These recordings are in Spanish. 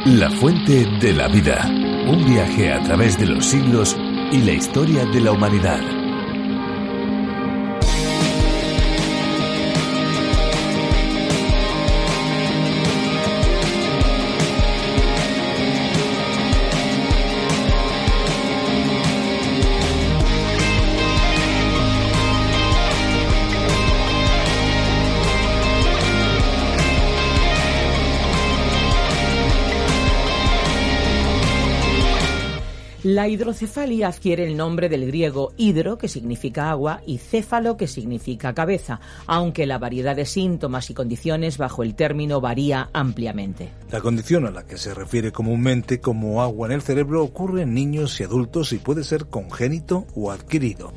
La fuente de la vida. Un viaje a través de los siglos y la historia de la humanidad. La hidrocefalia adquiere el nombre del griego hidro, que significa agua, y céfalo, que significa cabeza, aunque la variedad de síntomas y condiciones bajo el término varía ampliamente. La condición a la que se refiere comúnmente como agua en el cerebro ocurre en niños y adultos y puede ser congénito o adquirido.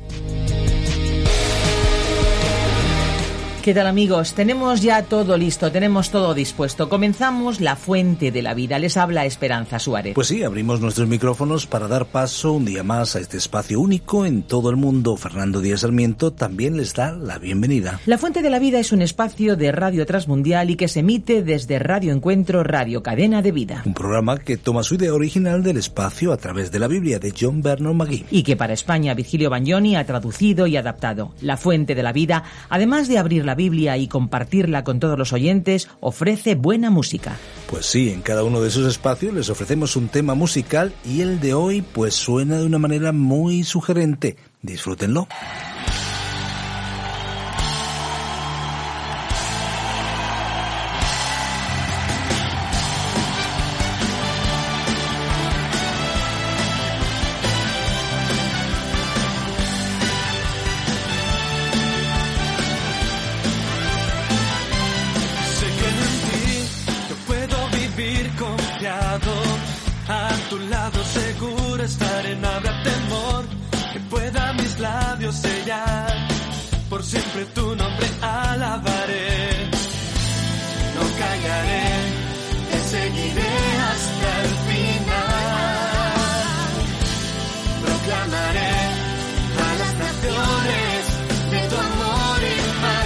¿Qué tal, amigos? Tenemos ya todo listo, tenemos todo dispuesto. Comenzamos La Fuente de la Vida. Les habla Esperanza Suárez. Pues sí, abrimos nuestros micrófonos para dar paso un día más a este espacio único en todo el mundo. Fernando Díaz Sarmiento también les da la bienvenida. La Fuente de la Vida es un espacio de Radio Transmundial y que se emite desde Radio Encuentro, Radio Cadena de Vida. Un programa que toma su idea original del espacio a través de la Biblia de John Vernon McGee. Y que para España Virgilio Bagnoni ha traducido y adaptado. La Fuente de la Vida, además de abrir la Biblia y compartirla con todos los oyentes, ofrece buena música. Pues sí, en cada uno de esos espacios les ofrecemos un tema musical y el de hoy pues suena de una manera muy sugerente. Disfrútenlo. Por siempre tu nombre alabaré, no callaré, te seguiré hasta el final. Proclamaré a las naciones de tu amor y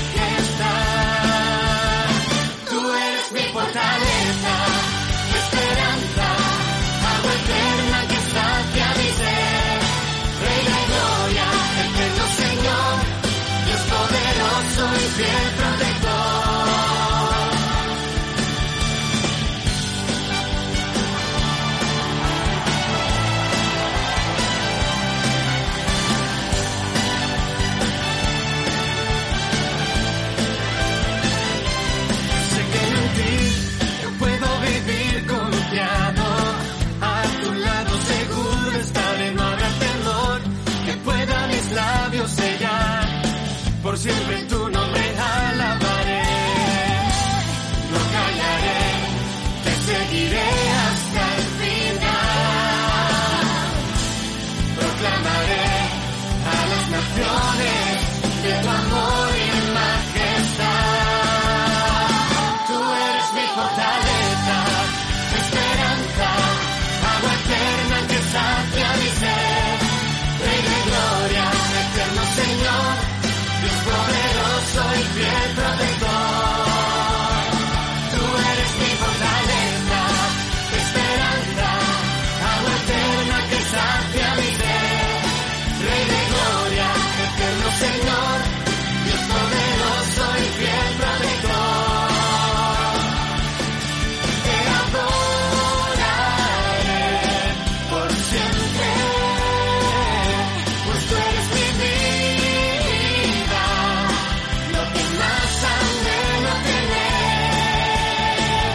majestad. Tú eres mi fortaleza, mi esperanza, agua eterna que sacia mi ser. Rey de gloria, eterno Señor, Dios poderoso y fiel protector. Sé que en ti yo puedo vivir confiado, a tu lado seguro estaré, no habrá temor que pueda mis labios sellar. Por siempre tu nombre alabaré, no callaré, te seguiré hasta el final. Proclamaré a las naciones de tu amor y majestad. Tú eres mi fortaleza, mi esperanza, agua eterna que sacia mi ser. Rey de gloria, eterno Señor, Dios poderoso y fiel protector. Tú eres mi fortaleza, mi esperanza, agua eterna que sacia mi ser. Rey de gloria, eterno Señor, Dios poderoso y fiel protector. Te adoraré por siempre, pues tú eres mi vida, lo que más anhelo tener.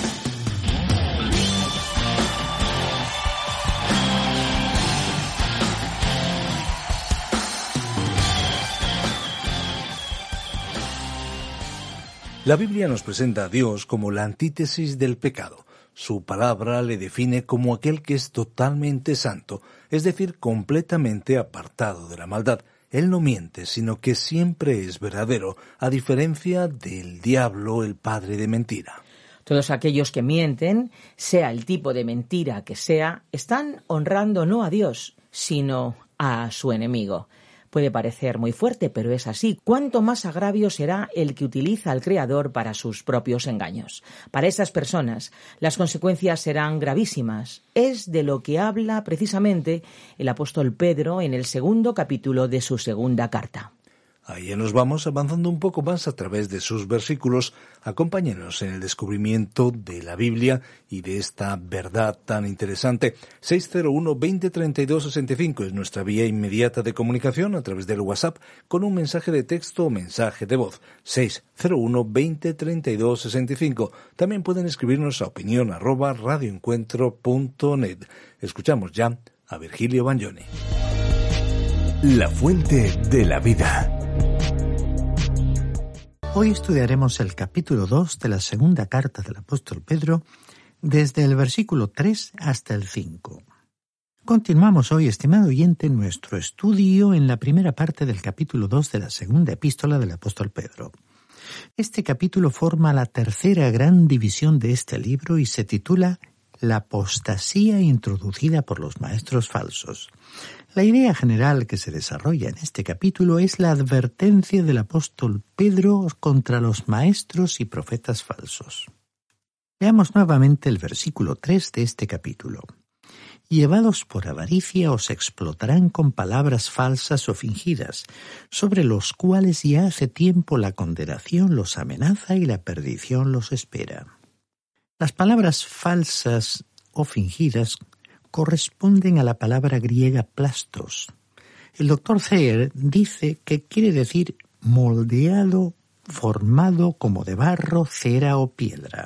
La Biblia nos presenta a Dios como la antítesis del pecado. Su palabra le define como aquel que es totalmente santo, es decir, completamente apartado de la maldad. Él no miente, sino que siempre es verdadero, a diferencia del diablo, el padre de mentira. Todos aquellos que mienten, sea el tipo de mentira que sea, están honrando no a Dios, sino a su enemigo. Puede parecer muy fuerte, pero es así. Cuánto más agravio será el que utiliza al Creador para sus propios engaños. Para esas personas, las consecuencias serán gravísimas. Es de lo que habla precisamente el apóstol Pedro en el 2º capítulo de su 2ª carta. Ahí nos vamos avanzando un poco más a través de sus versículos. Acompáñenos en el descubrimiento de la Biblia y de esta verdad tan interesante. 601-2032-65 es nuestra vía inmediata de comunicación a través del WhatsApp con un mensaje de texto o mensaje de voz. 601-2032-65. También pueden escribirnos a opinión@radioencuentro.net. Escuchamos ya a Virgilio Bagnoni. La fuente de la vida. Hoy estudiaremos el capítulo 2 de la 2ª carta del apóstol Pedro, desde el versículo 3 hasta el 5. Continuamos hoy, estimado oyente, nuestro estudio en la primera parte del capítulo 2 de la 2ª epístola del apóstol Pedro. Este capítulo forma la tercera gran división de este libro y se titula La apostasía introducida por los maestros falsos. La idea general que se desarrolla en este capítulo es la advertencia del apóstol Pedro contra los maestros y profetas falsos. Veamos nuevamente el versículo 3 de este capítulo. Llevados por avaricia os explotarán con palabras falsas o fingidas, sobre los cuales ya hace tiempo la condenación los amenaza y la perdición los espera. Las palabras falsas o fingidas corresponden a la palabra griega plastos. El doctor Thayer dice que quiere decir moldeado, formado como de barro, cera o piedra.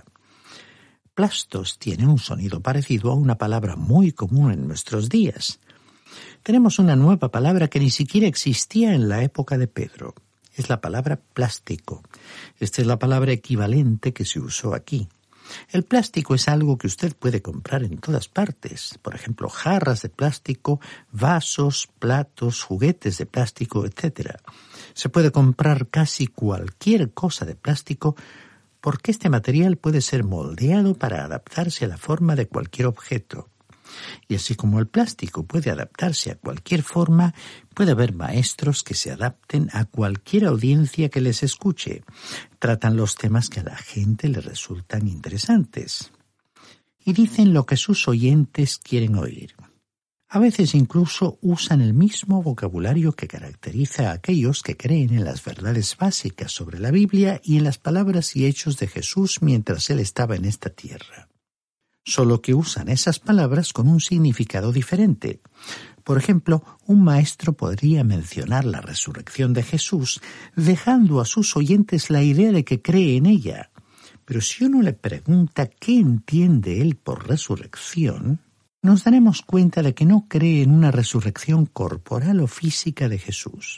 Plastos tiene un sonido parecido a una palabra muy común en nuestros días. Tenemos una nueva palabra que ni siquiera existía en la época de Pedro. Es la palabra plástico. Esta es la palabra equivalente que se usó aquí. El plástico es algo que usted puede comprar en todas partes. Por ejemplo, jarras de plástico, vasos, platos, juguetes de plástico, etc. Se puede comprar casi cualquier cosa de plástico porque este material puede ser moldeado para adaptarse a la forma de cualquier objeto. Y así como el plástico puede adaptarse a cualquier forma, puede haber maestros que se adapten a cualquier audiencia que les escuche. Tratan los temas que a la gente le resultan interesantes. Y dicen lo que sus oyentes quieren oír. A veces incluso usan el mismo vocabulario que caracteriza a aquellos que creen en las verdades básicas sobre la Biblia y en las palabras y hechos de Jesús mientras Él estaba en esta tierra. Solo que usan esas palabras con un significado diferente. Por ejemplo, un maestro podría mencionar la resurrección de Jesús, dejando a sus oyentes la idea de que cree en ella. Pero si uno le pregunta qué entiende él por resurrección, nos daremos cuenta de que no cree en una resurrección corporal o física de Jesús.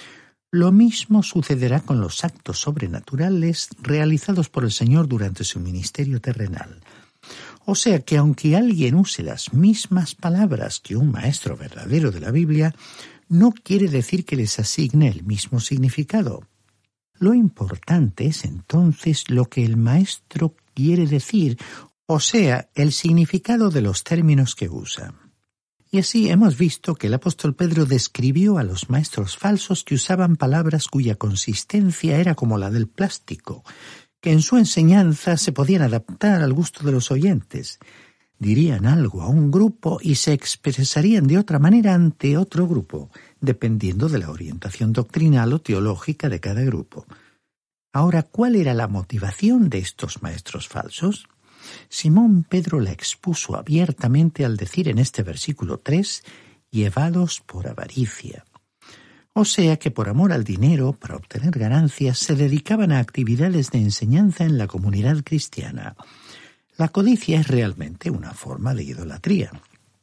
Lo mismo sucederá con los actos sobrenaturales realizados por el Señor durante su ministerio terrenal. O sea que aunque alguien use las mismas palabras que un maestro verdadero de la Biblia, no quiere decir que les asigne el mismo significado. Lo importante es entonces lo que el maestro quiere decir, o sea, el significado de los términos que usa. Y así hemos visto que el apóstol Pedro describió a los maestros falsos que usaban palabras cuya consistencia era como la del plástico, que en su enseñanza se podían adaptar al gusto de los oyentes. Dirían algo a un grupo y se expresarían de otra manera ante otro grupo, dependiendo de la orientación doctrinal o teológica de cada grupo. Ahora, ¿cuál era la motivación de estos maestros falsos? Simón Pedro la expuso abiertamente al decir en este versículo 3, llevados por avaricia. O sea que por amor al dinero, para obtener ganancias, se dedicaban a actividades de enseñanza en la comunidad cristiana. La codicia es realmente una forma de idolatría.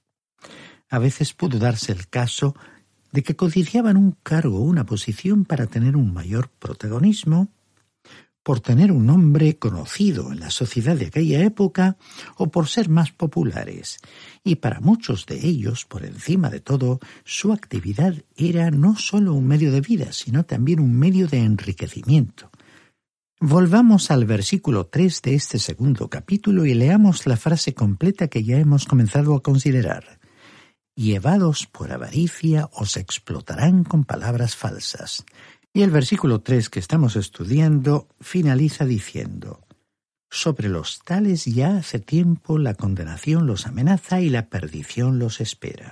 A veces pudo darse el caso de que codiciaban un cargo o una posición para tener un mayor protagonismo, por tener un nombre conocido en la sociedad de aquella época o por ser más populares. Y para muchos de ellos, por encima de todo, su actividad era no solo un medio de vida, sino también un medio de enriquecimiento. Volvamos al versículo 3 de este 2º capítulo y leamos la frase completa que ya hemos comenzado a considerar. llevados por avaricia os explotarán con palabras falsas. Y el versículo 3 que estamos estudiando finaliza diciendo: sobre los tales ya hace tiempo la condenación los amenaza y la perdición los espera.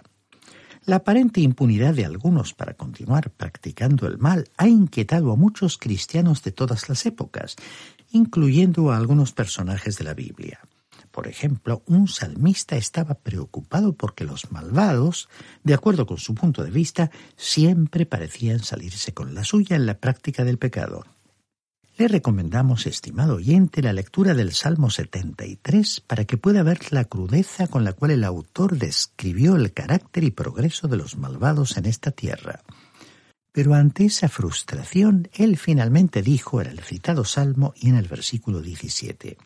La aparente impunidad de algunos para continuar practicando el mal ha inquietado a muchos cristianos de todas las épocas, incluyendo a algunos personajes de la Biblia. Por ejemplo, un salmista estaba preocupado porque los malvados, de acuerdo con su punto de vista, siempre parecían salirse con la suya en la práctica del pecado. Le recomendamos, estimado oyente, la lectura del Salmo 73 para que pueda ver la crudeza con la cual el autor describió el carácter y progreso de los malvados en esta tierra. Pero ante esa frustración, él finalmente dijo en el citado Salmo y en el versículo 17: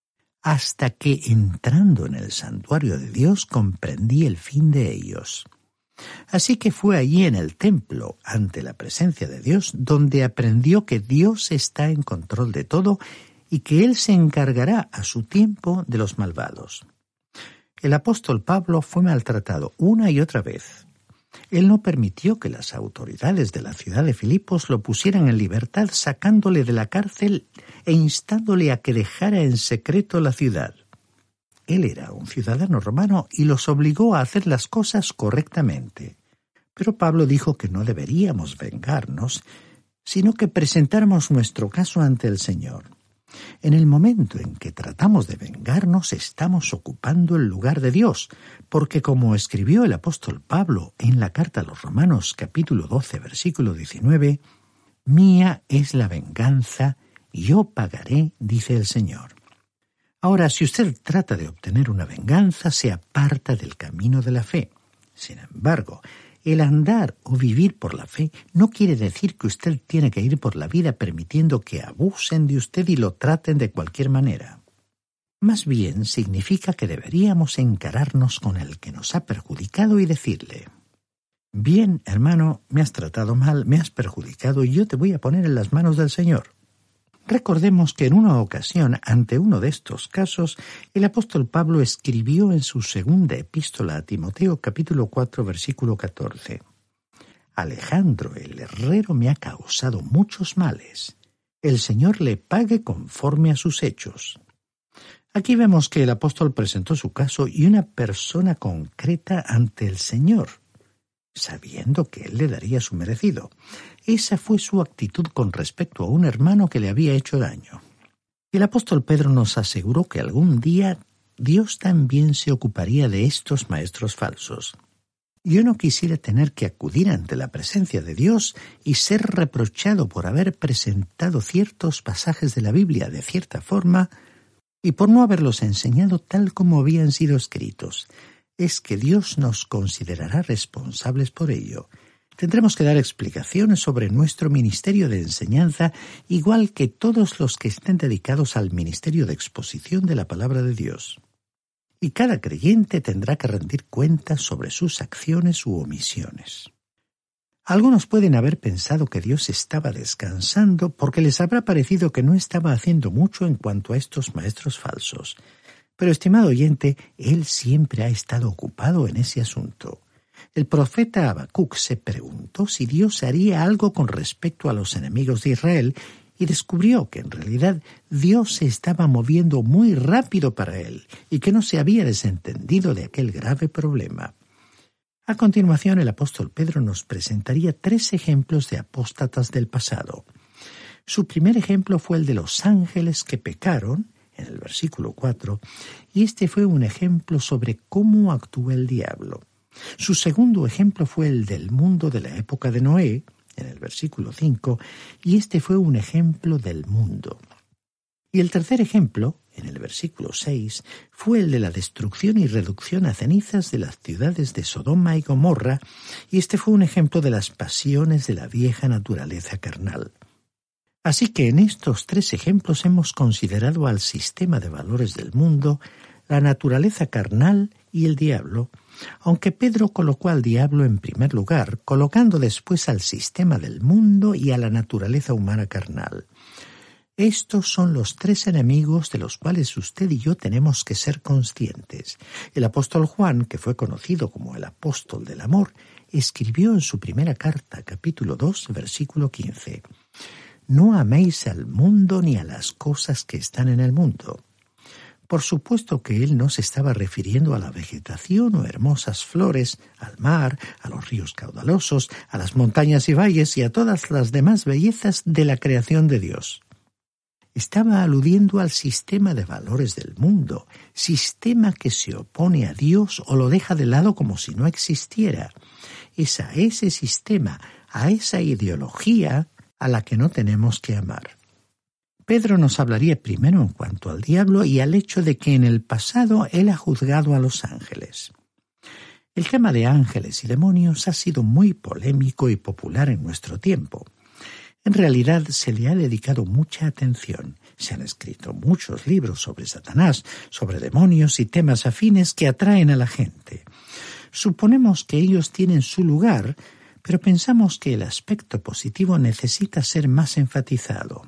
hasta que, entrando en el santuario de Dios, comprendí el fin de ellos. Así que fue allí en el templo, ante la presencia de Dios, donde aprendió que Dios está en control de todo y que Él se encargará a su tiempo de los malvados. El apóstol Pablo fue maltratado una y otra vez. Él no permitió que las autoridades de la ciudad de Filipos lo pusieran en libertad, sacándole de la cárcel e instándole a que dejara en secreto la ciudad. Él era un ciudadano romano y los obligó a hacer las cosas correctamente. Pero Pablo dijo que no deberíamos vengarnos, sino que presentáramos nuestro caso ante el Señor. En el momento en que tratamos de vengarnos, estamos ocupando el lugar de Dios, porque como escribió el apóstol Pablo en la carta a los Romanos, capítulo 12, versículo 19, «Mía es la venganza, yo pagaré», dice el Señor. Ahora, si usted trata de obtener una venganza, se aparta del camino de la fe. Sin embargo, el andar o vivir por la fe no quiere decir que usted tiene que ir por la vida permitiendo que abusen de usted y lo traten de cualquier manera. Más bien significa que deberíamos encararnos con el que nos ha perjudicado y decirle: «Bien, hermano, me has tratado mal, me has perjudicado y yo te voy a poner en las manos del Señor». Recordemos que en una ocasión, ante uno de estos casos, el apóstol Pablo escribió en su segunda epístola a Timoteo, capítulo 4, versículo 14: «Alejandro, el herrero, me ha causado muchos males. El Señor le pague conforme a sus hechos». Aquí vemos que el apóstol presentó su caso y una persona concreta ante el Señor, sabiendo que Él le daría su merecido. Esa fue su actitud con respecto a un hermano que le había hecho daño. El apóstol Pedro nos aseguró que algún día Dios también se ocuparía de estos maestros falsos. Yo no quisiera tener que acudir ante la presencia de Dios y ser reprochado por haber presentado ciertos pasajes de la Biblia de cierta forma y por no haberlos enseñado tal como habían sido escritos. Es que Dios nos considerará responsables por ello. Tendremos que dar explicaciones sobre nuestro ministerio de enseñanza, igual que todos los que estén dedicados al ministerio de exposición de la palabra de Dios. Y cada creyente tendrá que rendir cuentas sobre sus acciones u omisiones. Algunos pueden haber pensado que Dios estaba descansando porque les habrá parecido que no estaba haciendo mucho en cuanto a estos maestros falsos. Pero, estimado oyente, Él siempre ha estado ocupado en ese asunto. El profeta Habacuc se preguntó si Dios haría algo con respecto a los enemigos de Israel y descubrió que en realidad Dios se estaba moviendo muy rápido para él y que no se había desentendido de aquel grave problema. A continuación, el apóstol Pedro nos presentaría 3 ejemplos de apóstatas del pasado. Su primer ejemplo fue el de los ángeles que pecaron, en el versículo 4, y este fue un ejemplo sobre cómo actúa el diablo. Su segundo ejemplo fue el del mundo de la época de Noé, en el versículo 5, y este fue un ejemplo del mundo. Y el tercer ejemplo, en el versículo 6, fue el de la destrucción y reducción a cenizas de las ciudades de Sodoma y Gomorra, y este fue un ejemplo de las pasiones de la vieja naturaleza carnal. Así que en estos 3 ejemplos hemos considerado al sistema de valores del mundo, la naturaleza carnal y el diablo, aunque Pedro colocó al diablo en primer lugar, colocando después al sistema del mundo y a la naturaleza humana carnal. Estos son los 3 enemigos de los cuales usted y yo tenemos que ser conscientes. El apóstol Juan, que fue conocido como el apóstol del amor, escribió en su primera carta, capítulo 2, versículo 15: «No améis al mundo ni a las cosas que están en el mundo». Por supuesto que él no se estaba refiriendo a la vegetación o hermosas flores, al mar, a los ríos caudalosos, a las montañas y valles y a todas las demás bellezas de la creación de Dios. Estaba aludiendo al sistema de valores del mundo, sistema que se opone a Dios o lo deja de lado como si no existiera. Es a ese sistema, a esa ideología, a la que no tenemos que amar. Pedro nos hablaría primero en cuanto al diablo y al hecho de que en el pasado él ha juzgado a los ángeles. El tema de ángeles y demonios ha sido muy polémico y popular en nuestro tiempo. En realidad se le ha dedicado mucha atención. Se han escrito muchos libros sobre Satanás, sobre demonios y temas afines que atraen a la gente. Suponemos que ellos tienen su lugar, pero pensamos que el aspecto positivo necesita ser más enfatizado.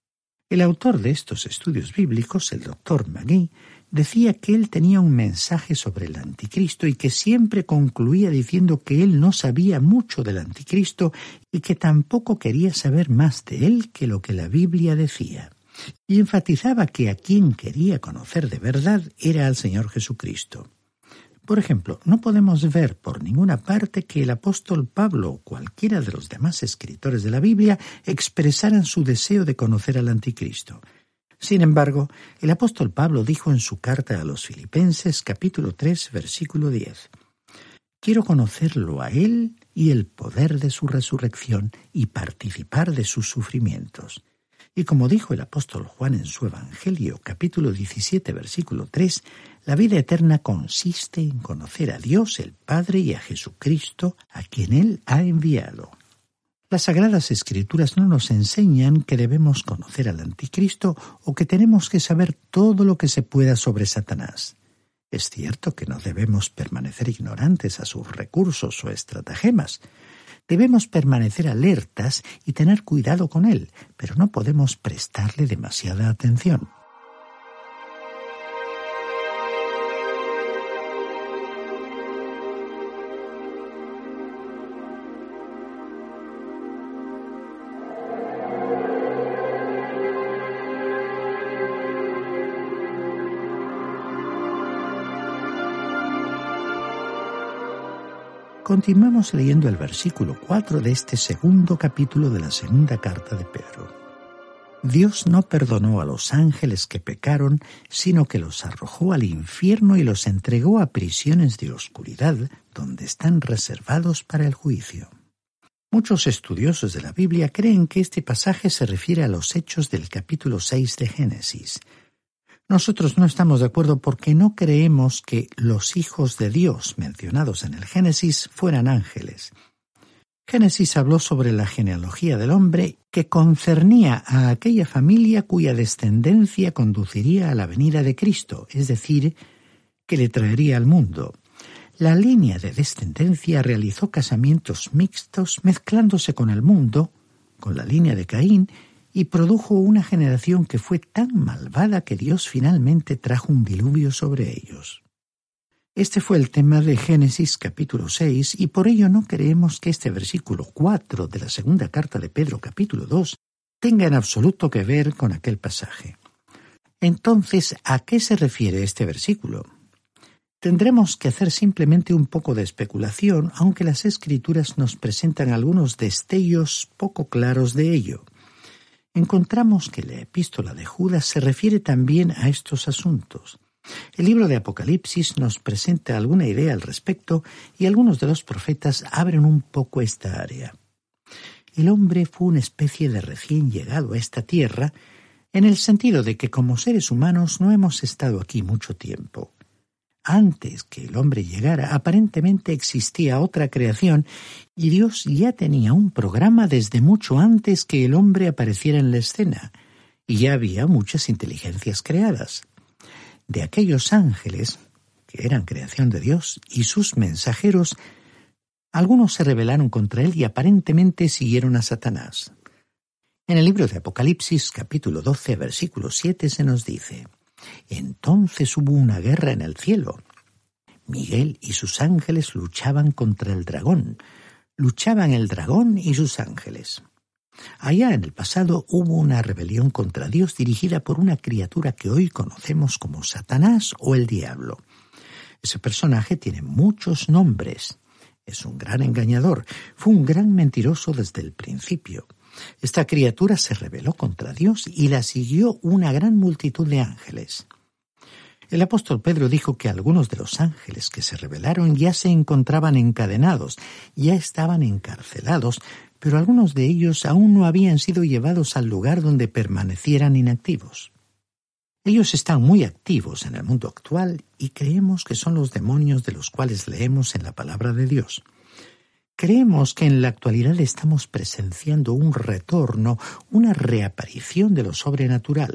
El autor de estos estudios bíblicos, el Dr. Magee, decía que él tenía un mensaje sobre el anticristo y que siempre concluía diciendo que él no sabía mucho del anticristo y que tampoco quería saber más de él que lo que la Biblia decía. Y enfatizaba que a quien quería conocer de verdad era al Señor Jesucristo. Por ejemplo, no podemos ver por ninguna parte que el apóstol Pablo o cualquiera de los demás escritores de la Biblia expresaran su deseo de conocer al anticristo. Sin embargo, el apóstol Pablo dijo en su carta a los Filipenses, capítulo 3, versículo 10: «Quiero conocerlo a él y el poder de su resurrección y participar de sus sufrimientos». Y como dijo el apóstol Juan en su Evangelio, capítulo 17, versículo 3, la vida eterna consiste en conocer a Dios el Padre y a Jesucristo, a quien Él ha enviado. Las Sagradas Escrituras no nos enseñan que debemos conocer al Anticristo o que tenemos que saber todo lo que se pueda sobre Satanás. Es cierto que no debemos permanecer ignorantes a sus recursos o estratagemas. Debemos permanecer alertas y tener cuidado con él, pero no podemos prestarle demasiada atención. Continuamos leyendo el versículo 4 de este segundo capítulo de la segunda carta de Pedro. Dios no perdonó a los ángeles que pecaron, sino que los arrojó al infierno y los entregó a prisiones de oscuridad, donde están reservados para el juicio. Muchos estudiosos de la Biblia creen que este pasaje se refiere a los hechos del capítulo 6 de Génesis. Nosotros no estamos de acuerdo porque no creemos que los hijos de Dios mencionados en el Génesis fueran ángeles. Génesis habló sobre la genealogía del hombre que concernía a aquella familia cuya descendencia conduciría a la venida de Cristo, es decir, que le traería al mundo. La línea de descendencia realizó casamientos mixtos mezclándose con el mundo, con la línea de Caín, y produjo una generación que fue tan malvada que Dios finalmente trajo un diluvio sobre ellos. Este fue el tema de Génesis capítulo 6 y por ello no creemos que este versículo 4 de la segunda carta de Pedro capítulo 2 tenga en absoluto que ver con aquel pasaje. Entonces, ¿a qué se refiere este versículo? Tendremos que hacer simplemente un poco de especulación, aunque las Escrituras nos presentan algunos destellos poco claros de ello. Encontramos que la epístola de Judas se refiere también a estos asuntos. El libro de Apocalipsis nos presenta alguna idea al respecto y algunos de los profetas abren un poco esta área. El hombre fue una especie de recién llegado a esta tierra, en el sentido de que como seres humanos no hemos estado aquí mucho tiempo. Antes que el hombre llegara, aparentemente existía otra creación y Dios ya tenía un programa desde mucho antes que el hombre apareciera en la escena, y ya había muchas inteligencias creadas. De aquellos ángeles, que eran creación de Dios, y sus mensajeros, algunos se rebelaron contra él y aparentemente siguieron a Satanás. En el libro de Apocalipsis, capítulo 12, versículo 7, se nos dice: «Entonces hubo una guerra en el cielo. Miguel y sus ángeles luchaban contra el dragón. Luchaban el dragón y sus ángeles». Allá en el pasado hubo una rebelión contra Dios dirigida por una criatura que hoy conocemos como Satanás o el diablo. Ese personaje tiene muchos nombres. Es un gran engañador. Fue un gran mentiroso desde el principio. Esta criatura se rebeló contra Dios y la siguió una gran multitud de ángeles. El apóstol Pedro dijo que algunos de los ángeles que se rebelaron ya se encontraban encadenados, ya estaban encarcelados, pero algunos de ellos aún no habían sido llevados al lugar donde permanecieran inactivos. Ellos están muy activos en el mundo actual y creemos que son los demonios de los cuales leemos en la palabra de Dios. Creemos que en la actualidad estamos presenciando un retorno, una reaparición de lo sobrenatural.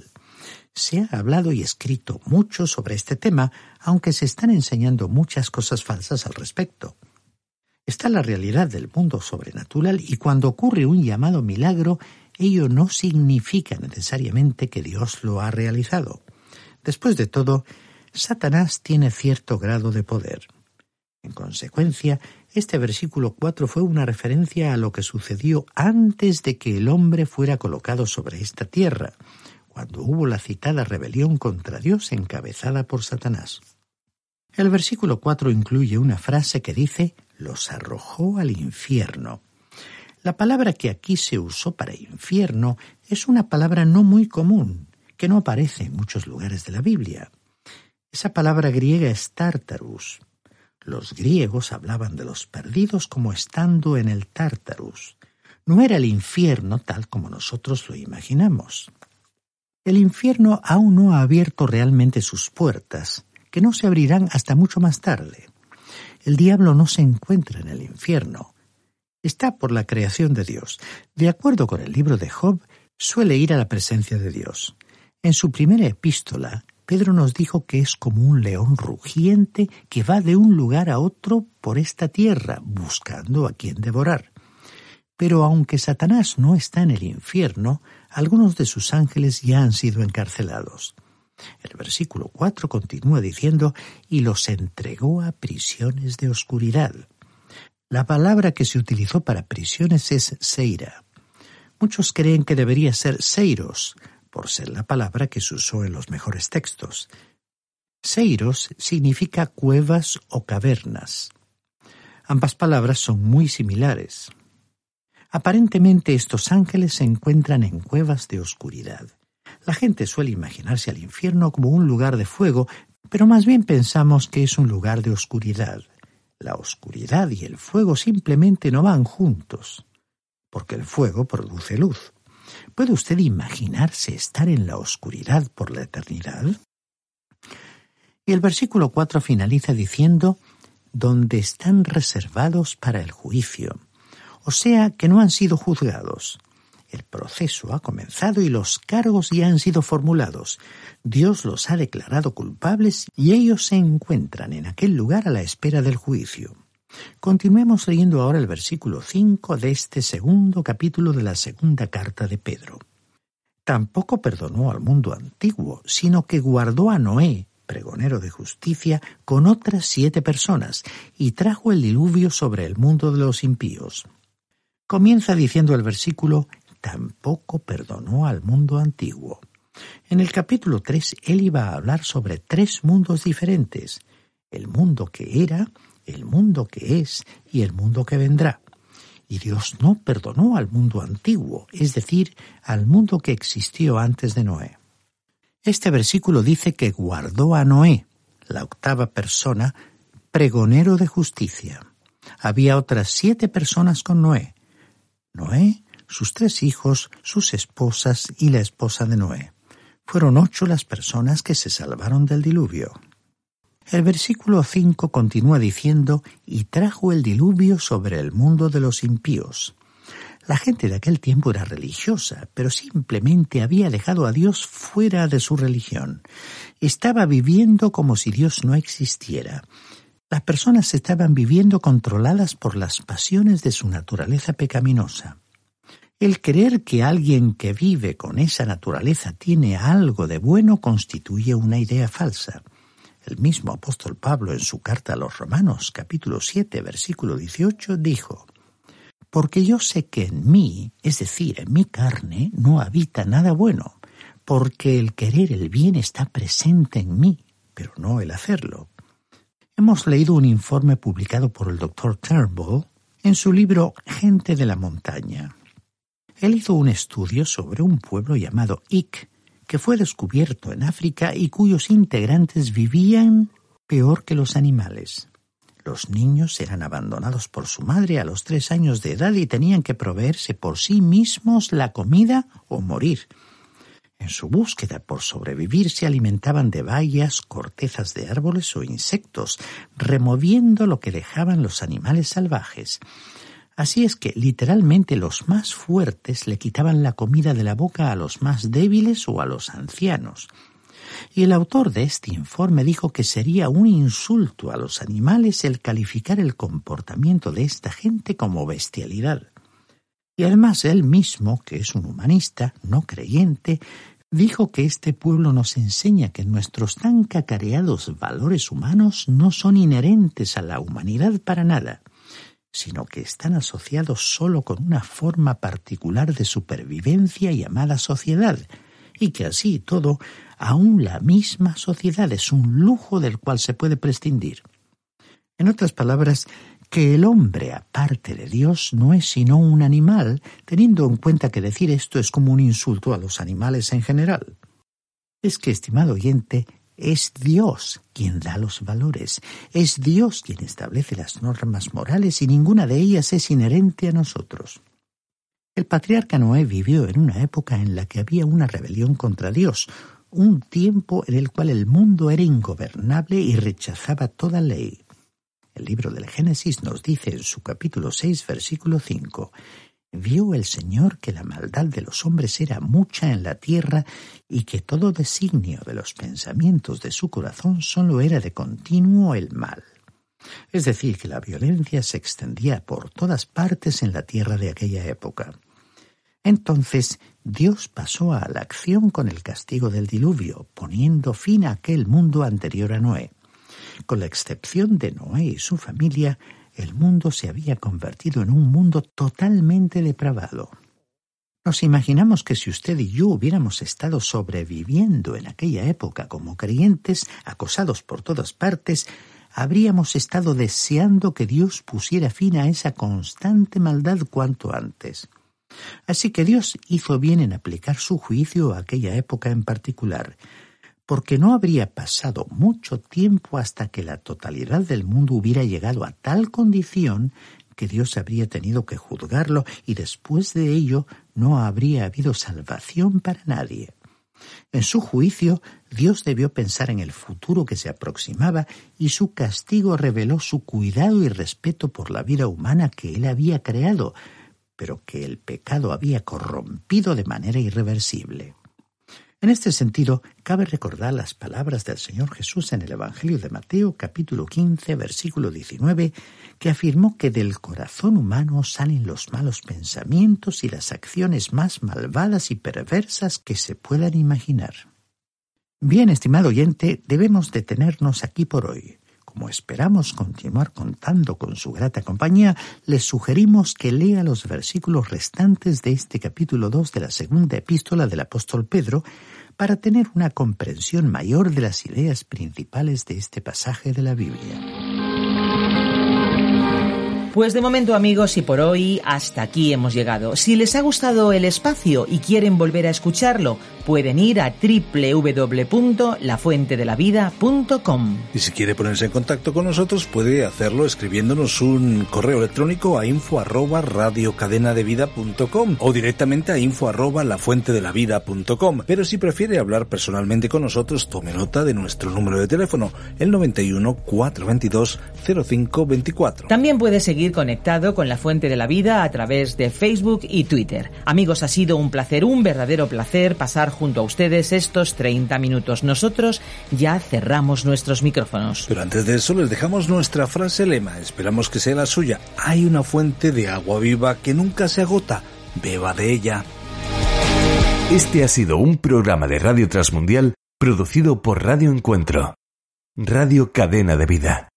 Se ha hablado y escrito mucho sobre este tema, aunque se están enseñando muchas cosas falsas al respecto. Está la realidad del mundo sobrenatural y cuando ocurre un llamado milagro, ello no significa necesariamente que Dios lo ha realizado. Después de todo, Satanás tiene cierto grado de poder. En consecuencia, este versículo 4 fue una referencia a lo que sucedió antes de que el hombre fuera colocado sobre esta tierra, cuando hubo la citada rebelión contra Dios encabezada por Satanás. El versículo 4 incluye una frase que dice: «los arrojó al infierno». La palabra que aquí se usó para infierno es una palabra no muy común, que no aparece en muchos lugares de la Biblia. Esa palabra griega es Tártarus. Los griegos hablaban de los perdidos como estando en el Tártarus. No era el infierno tal como nosotros lo imaginamos. El infierno aún no ha abierto realmente sus puertas, que no se abrirán hasta mucho más tarde. El diablo no se encuentra en el infierno. Está por la creación de Dios. De acuerdo con el libro de Job, suele ir a la presencia de Dios. En su primera epístola, Pedro nos dijo que es como un león rugiente que va de un lugar a otro por esta tierra, buscando a quien devorar. Pero aunque Satanás no está en el infierno, algunos de sus ángeles ya han sido encarcelados. El versículo 4 continúa diciendo: «y los entregó a prisiones de oscuridad». La palabra que se utilizó para prisiones es seira. Muchos creen que debería ser seiros, por ser la palabra que se usó en los mejores textos. Seiros significa cuevas o cavernas. Ambas palabras son muy similares. Aparentemente estos ángeles se encuentran en cuevas de oscuridad. La gente suele imaginarse al infierno como un lugar de fuego, pero más bien pensamos que es un lugar de oscuridad. La oscuridad y el fuego simplemente no van juntos, porque el fuego produce luz. ¿Puede usted imaginarse estar en la oscuridad por la eternidad? Y el versículo 4 finaliza diciendo: «donde están reservados para el juicio». O sea, que no han sido juzgados. El proceso ha comenzado y los cargos ya han sido formulados. Dios los ha declarado culpables y ellos se encuentran en aquel lugar a la espera del juicio. Continuemos leyendo ahora el versículo 5 de este segundo capítulo de la segunda carta de Pedro. Tampoco perdonó al mundo antiguo, sino que guardó a Noé, pregonero de justicia, con otras 7 personas, y trajo el diluvio sobre el mundo de los impíos. Comienza diciendo el versículo: «tampoco perdonó al mundo antiguo». En el capítulo 3 él iba a hablar sobre 3 mundos diferentes: el mundo que era, el mundo que es y el mundo que vendrá. Y Dios no perdonó al mundo antiguo, es decir, al mundo que existió antes de Noé. Este versículo dice que guardó a Noé, la 8ª persona, pregonero de justicia. Había otras 7 personas con Noé. Noé, sus 3 hijos, sus esposas y la esposa de Noé. Fueron 8 las personas que se salvaron del diluvio. El versículo 5 continúa diciendo: «y trajo el diluvio sobre el mundo de los impíos». La gente de aquel tiempo era religiosa, pero simplemente había dejado a Dios fuera de su religión. Estaba viviendo como si Dios no existiera. Las personas estaban viviendo controladas por las pasiones de su naturaleza pecaminosa. El creer que alguien que vive con esa naturaleza tiene algo de bueno constituye una idea falsa. El mismo apóstol Pablo en su carta a los Romanos, capítulo 7, versículo 18, dijo: «Porque yo sé que en mí, es decir, en mi carne, no habita nada bueno, porque el querer el bien está presente en mí, pero no el hacerlo». Hemos leído un informe publicado por el Dr. Turnbull en su libro Gente de la Montaña. Él hizo un estudio sobre un pueblo llamado Ik, que fue descubierto en África y cuyos integrantes vivían peor que los animales. Los niños eran abandonados por su madre a los 3 años de edad y tenían que proveerse por sí mismos la comida o morir. En su búsqueda por sobrevivir se alimentaban de bayas, cortezas de árboles o insectos, removiendo lo que dejaban los animales salvajes. Así es que, literalmente, los más fuertes le quitaban la comida de la boca a los más débiles o a los ancianos. Y el autor de este informe dijo que sería un insulto a los animales el calificar el comportamiento de esta gente como bestialidad. Y además él mismo, que es un humanista no creyente, dijo que este pueblo nos enseña que nuestros tan cacareados valores humanos no son inherentes a la humanidad para nada, sino que están asociados solo con una forma particular de supervivencia llamada sociedad, y que así y todo, aún la misma sociedad es un lujo del cual se puede prescindir. En otras palabras, que el hombre, aparte de Dios, no es sino un animal, teniendo en cuenta que decir esto es como un insulto a los animales en general. Es que, estimado oyente, es Dios quien da los valores, es Dios quien establece las normas morales y ninguna de ellas es inherente a nosotros. El patriarca Noé vivió en una época en la que había una rebelión contra Dios, un tiempo en el cual el mundo era ingobernable y rechazaba toda ley. El libro del Génesis nos dice en su capítulo 6, versículo 5: «Vio el Señor que la maldad de los hombres era mucha en la tierra y que todo designio de los pensamientos de su corazón solo era de continuo el mal». Es decir, que la violencia se extendía por todas partes en la tierra de aquella época. Entonces Dios pasó a la acción con el castigo del diluvio, poniendo fin a aquel mundo anterior a Noé. Con la excepción de Noé y su familia, el mundo se había convertido en un mundo totalmente depravado. Nos imaginamos que si usted y yo hubiéramos estado sobreviviendo en aquella época como creyentes, acosados por todas partes, habríamos estado deseando que Dios pusiera fin a esa constante maldad cuanto antes. Así que Dios hizo bien en aplicar su juicio a aquella época en particular, porque no habría pasado mucho tiempo hasta que la totalidad del mundo hubiera llegado a tal condición que Dios habría tenido que juzgarlo y después de ello no habría habido salvación para nadie. En su juicio, Dios debió pensar en el futuro que se aproximaba y su castigo reveló su cuidado y respeto por la vida humana que Él había creado, pero que el pecado había corrompido de manera irreversible. En este sentido, cabe recordar las palabras del Señor Jesús en el Evangelio de Mateo, capítulo 15, versículo 19, que afirmó que del corazón humano salen los malos pensamientos y las acciones más malvadas y perversas que se puedan imaginar. Bien, estimado oyente, debemos detenernos aquí por hoy. Como esperamos continuar contando con su grata compañía, les sugerimos que lea los versículos restantes de este capítulo 2 de la segunda epístola del apóstol Pedro para tener una comprensión mayor de las ideas principales de este pasaje de la Biblia. Pues de momento, amigos, y por hoy hasta aquí hemos llegado. Si les ha gustado el espacio y quieren volver a escucharlo, pueden ir a www.lafuentedelavida.com. Y si quiere ponerse en contacto con nosotros, puede hacerlo escribiéndonos un correo electrónico a info@radiocadenadevida.com o directamente a info@lafuentedelavida.com. Pero si prefiere hablar personalmente con nosotros, tome nota de nuestro número de teléfono, el 91 422 0524. También puede seguir conectado con La Fuente de la Vida a través de Facebook y Twitter. Amigos, ha sido un placer, un verdadero placer pasar junto a ustedes estos 30 minutos. Nosotros ya cerramos nuestros micrófonos. Pero antes de eso les dejamos nuestra frase lema, esperamos que sea la suya. Hay una fuente de agua viva que nunca se agota. beba de ella. Este ha sido un programa de Radio Transmundial producido por Radio Encuentro, Radio Cadena de Vida.